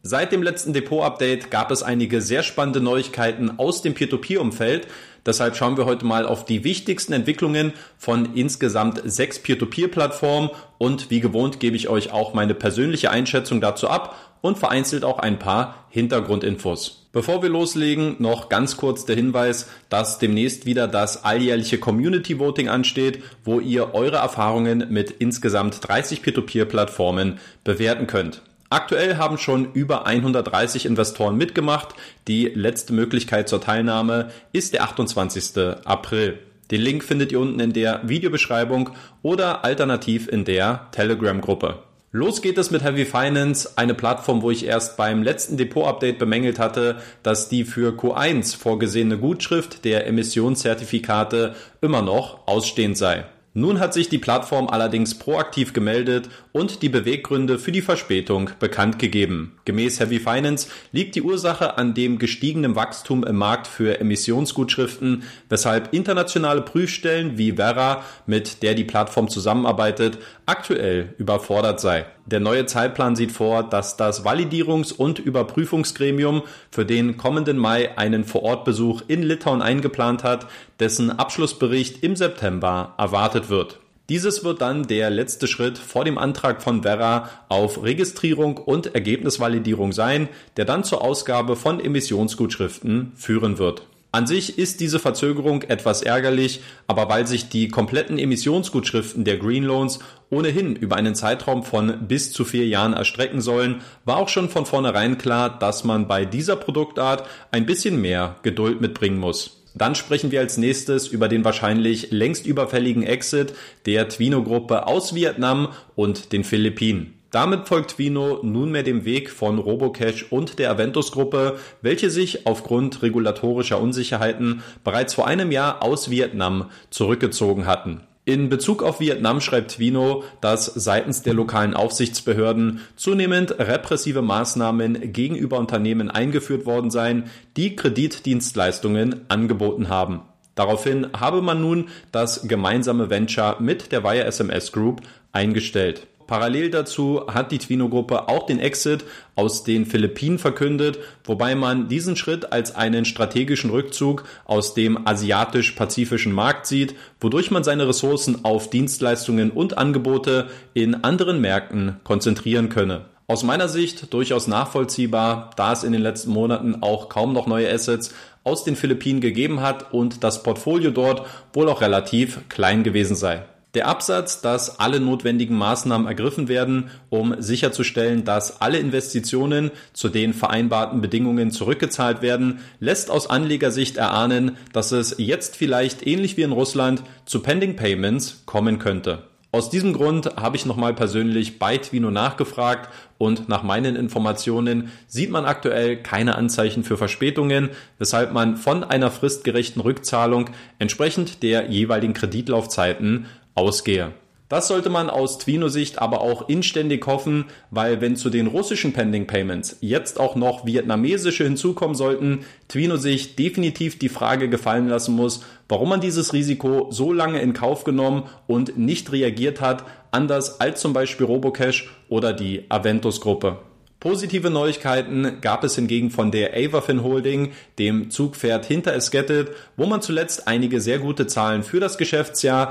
Seit dem letzten Depot-Update gab es einige sehr spannende Neuigkeiten aus dem Peer-to-Peer-Umfeld. Deshalb schauen wir heute mal auf die wichtigsten Entwicklungen von insgesamt 6 Peer-to-Peer-Plattformen und wie gewohnt gebe ich euch auch meine persönliche Einschätzung dazu ab und vereinzelt auch ein paar Hintergrundinfos. Bevor wir loslegen, noch ganz kurz der Hinweis, dass demnächst wieder das alljährliche Community Voting ansteht, wo ihr eure Erfahrungen mit insgesamt 30 Peer-to-Peer-Plattformen bewerten könnt. Aktuell haben schon über 130 Investoren mitgemacht. Die letzte Möglichkeit zur Teilnahme ist der 28. April. Den Link findet ihr unten in der Videobeschreibung oder alternativ in der Telegram-Gruppe. Los geht es mit Heavy Finance, eine Plattform, wo ich erst beim letzten Depot-Update bemängelt hatte, dass die für Q1 vorgesehene Gutschrift der Emissionszertifikate immer noch ausstehend sei. Nun hat sich die Plattform allerdings proaktiv gemeldet und die Beweggründe für die Verspätung bekannt gegeben. Gemäß Heavy Finance liegt die Ursache an dem gestiegenen Wachstum im Markt für Emissionsgutschriften, weshalb internationale Prüfstellen wie Verra, mit der die Plattform zusammenarbeitet, aktuell überfordert sei. Der neue Zeitplan sieht vor, dass das Validierungs- und Überprüfungsgremium für den kommenden Mai einen Vorortbesuch in Litauen eingeplant hat, dessen Abschlussbericht im September erwartet wird. Dieses wird dann der letzte Schritt vor dem Antrag von Verra auf Registrierung und Ergebnisvalidierung sein, der dann zur Ausgabe von Emissionsgutschriften führen wird. An sich ist diese Verzögerung etwas ärgerlich, aber weil sich die kompletten Emissionsgutschriften der Green Loans ohnehin über einen Zeitraum von bis zu 4 Jahren erstrecken sollen, war auch schon von vornherein klar, dass man bei dieser Produktart ein bisschen mehr Geduld mitbringen muss. Dann sprechen wir als nächstes über den wahrscheinlich längst überfälligen Exit der Twino-Gruppe aus Vietnam und den Philippinen. Damit folgt Twino nunmehr dem Weg von Robocash und der Aventus-Gruppe, welche sich aufgrund regulatorischer Unsicherheiten bereits vor einem Jahr aus Vietnam zurückgezogen hatten. In Bezug auf Vietnam schreibt Twino, dass seitens der lokalen Aufsichtsbehörden zunehmend repressive Maßnahmen gegenüber Unternehmen eingeführt worden seien, die Kreditdienstleistungen angeboten haben. Daraufhin habe man nun das gemeinsame Venture mit der Wire SMS Group eingestellt. Parallel dazu hat die Twino-Gruppe auch den Exit aus den Philippinen verkündet, wobei man diesen Schritt als einen strategischen Rückzug aus dem asiatisch-pazifischen Markt sieht, wodurch man seine Ressourcen auf Dienstleistungen und Angebote in anderen Märkten konzentrieren könne. Aus meiner Sicht durchaus nachvollziehbar, da es in den letzten Monaten auch kaum noch neue Assets aus den Philippinen gegeben hat und das Portfolio dort wohl auch relativ klein gewesen sei. Der Absatz, dass alle notwendigen Maßnahmen ergriffen werden, um sicherzustellen, dass alle Investitionen zu den vereinbarten Bedingungen zurückgezahlt werden, lässt aus Anlegersicht erahnen, dass es jetzt vielleicht ähnlich wie in Russland zu Pending Payments kommen könnte. Aus diesem Grund habe ich nochmal persönlich bei Twino nachgefragt und nach meinen Informationen sieht man aktuell keine Anzeichen für Verspätungen, weshalb man von einer fristgerechten Rückzahlung entsprechend der jeweiligen Kreditlaufzeiten ausgehe. Das sollte man aus Twino-Sicht aber auch inständig hoffen, weil wenn zu den russischen Pending Payments jetzt auch noch vietnamesische hinzukommen sollten, Twino sich definitiv die Frage gefallen lassen muss, warum man dieses Risiko so lange in Kauf genommen und nicht reagiert hat, anders als zum Beispiel Robocash oder die Aventus-Gruppe. Positive Neuigkeiten gab es hingegen von der Avafin Holding, dem Zugpferd hinter Esketit, wo man zuletzt einige sehr gute Zahlen für das Geschäftsjahr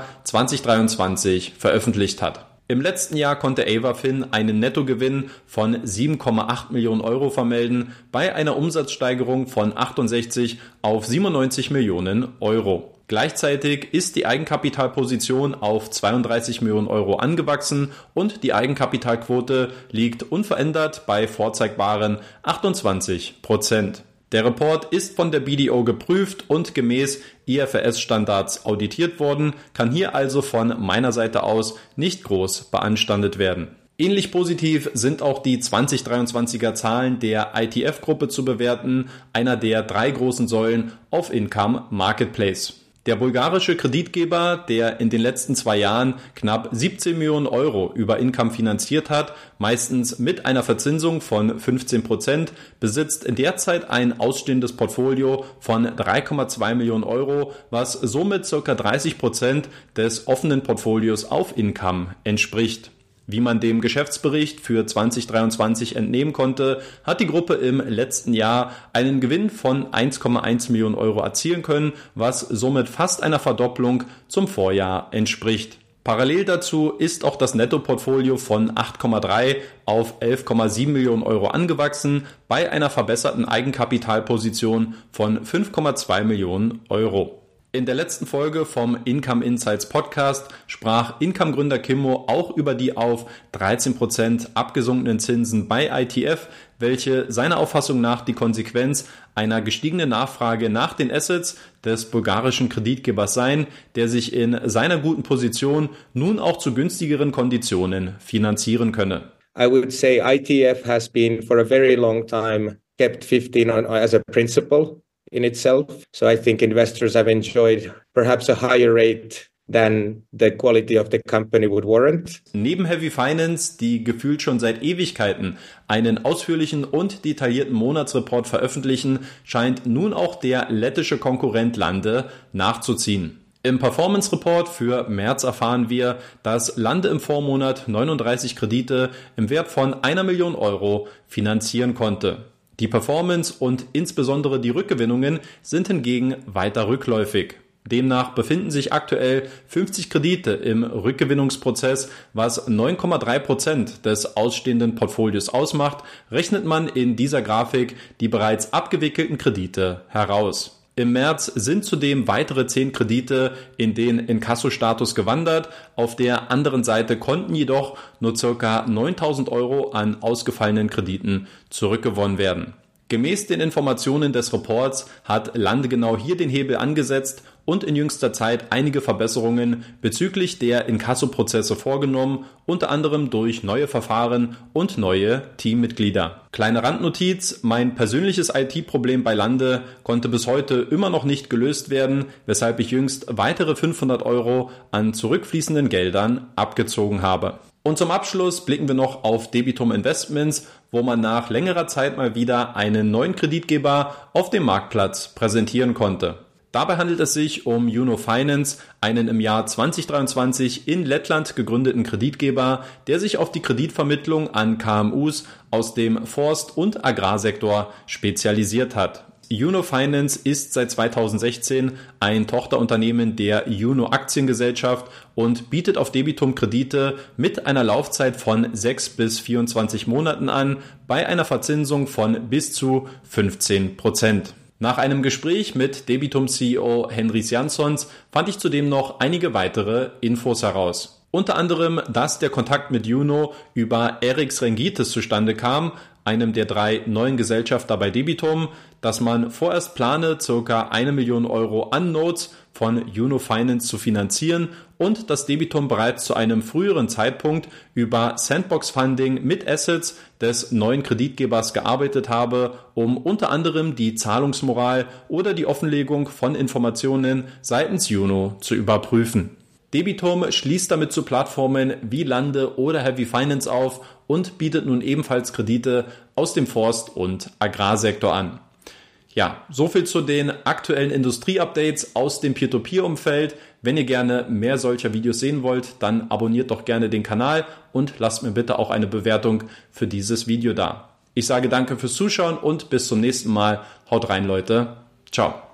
2023 veröffentlicht hat. Im letzten Jahr konnte Avafin einen Nettogewinn von 7,8 Millionen Euro vermelden, bei einer Umsatzsteigerung von 68 auf 97 Millionen Euro. Gleichzeitig ist die Eigenkapitalposition auf 32 Millionen Euro angewachsen und die Eigenkapitalquote liegt unverändert bei vorzeigbaren 28%. Der Report ist von der BDO geprüft und gemäß IFRS-Standards auditiert worden, kann hier also von meiner Seite aus nicht groß beanstandet werden. Ähnlich positiv sind auch die 2023er Zahlen der ITF-Gruppe zu bewerten, einer der 3 großen Säulen auf Income Marketplace. Der bulgarische Kreditgeber, der in den letzten 2 Jahren knapp 17 Millionen Euro über Income finanziert hat, meistens mit einer Verzinsung von 15%, besitzt derzeit ein ausstehendes Portfolio von 3,2 Millionen Euro, was somit ca. 30% des offenen Portfolios auf Income entspricht. Wie man dem Geschäftsbericht für 2023 entnehmen konnte, hat die Gruppe im letzten Jahr einen Gewinn von 1,1 Millionen Euro erzielen können, was somit fast einer Verdopplung zum Vorjahr entspricht. Parallel dazu ist auch das Nettoportfolio von 8,3 auf 11,7 Millionen Euro angewachsen, bei einer verbesserten Eigenkapitalposition von 5,2 Millionen Euro. In der letzten Folge vom Income Insights Podcast sprach Income-Gründer Kimmo auch über die auf 13% abgesunkenen Zinsen bei ITF, welche seiner Auffassung nach die Konsequenz einer gestiegenen Nachfrage nach den Assets des bulgarischen Kreditgebers seien, der sich in seiner guten Position nun auch zu günstigeren Konditionen finanzieren könne. I would say ITF has been for a very long time kept 15 as a principal in itself. So I think investors have enjoyed perhaps a higher rate than the quality of the company would warrant. Neben Heavy Finance, die gefühlt schon seit Ewigkeiten einen ausführlichen und detaillierten Monatsreport veröffentlichen, scheint nun auch der lettische Konkurrent Lande nachzuziehen. Im Performance Report für März erfahren wir, dass Lande im Vormonat 39 Kredite im Wert von 1 Million Euro finanzieren konnte. Die Performance und insbesondere die Rückgewinnungen sind hingegen weiter rückläufig. Demnach befinden sich aktuell 50 Kredite im Rückgewinnungsprozess, was 9,3% des ausstehenden Portfolios ausmacht, rechnet man in dieser Grafik die bereits abgewickelten Kredite heraus. Im März sind zudem weitere 10 Kredite in den Inkasso-Status gewandert. Auf der anderen Seite konnten jedoch nur ca. 9.000 Euro an ausgefallenen Krediten zurückgewonnen werden. Gemäß den Informationen des Reports hat Lande genau hier den Hebel angesetzt und in jüngster Zeit einige Verbesserungen bezüglich der Inkasso-Prozesse vorgenommen, unter anderem durch neue Verfahren und neue Teammitglieder. Kleine Randnotiz: Mein persönliches IT-Problem bei Lande konnte bis heute immer noch nicht gelöst werden, weshalb ich jüngst weitere 500 Euro an zurückfließenden Geldern abgezogen habe. Und zum Abschluss blicken wir noch auf Debitum Investments, wo man nach längerer Zeit mal wieder einen neuen Kreditgeber auf dem Marktplatz präsentieren konnte. Dabei handelt es sich um Juno Finance, einen im Jahr 2023 in Lettland gegründeten Kreditgeber, der sich auf die Kreditvermittlung an KMUs aus dem Forst- und Agrarsektor spezialisiert hat. Juno Finance ist seit 2016 ein Tochterunternehmen der Juno Aktiengesellschaft und bietet auf Debitum Kredite mit einer Laufzeit von 6 bis 24 Monaten an, bei einer Verzinsung von bis zu 15%. Nach einem Gespräch mit Debitum-CEO Henrys Janssons fand ich zudem noch einige weitere Infos heraus. Unter anderem, dass der Kontakt mit Juno über Eriks Rengitis zustande kam, einem der 3 neuen Gesellschafter bei Debitum, dass man vorerst plane, ca. 1 Million Euro an Notes von Juno Finance zu finanzieren und dass Debitum bereits zu einem früheren Zeitpunkt über Sandbox-Funding mit Assets des neuen Kreditgebers gearbeitet habe, um unter anderem die Zahlungsmoral oder die Offenlegung von Informationen seitens Juno zu überprüfen. Debitum schließt damit zu Plattformen wie Lande oder Heavy Finance auf und bietet nun ebenfalls Kredite aus dem Forst- und Agrarsektor an. Ja, soviel zu den aktuellen Industrie-Updates aus dem Peer-to-Peer-Umfeld. Wenn ihr gerne mehr solcher Videos sehen wollt, dann abonniert doch gerne den Kanal und lasst mir bitte auch eine Bewertung für dieses Video da. Ich sage danke fürs Zuschauen und bis zum nächsten Mal. Haut rein, Leute. Ciao.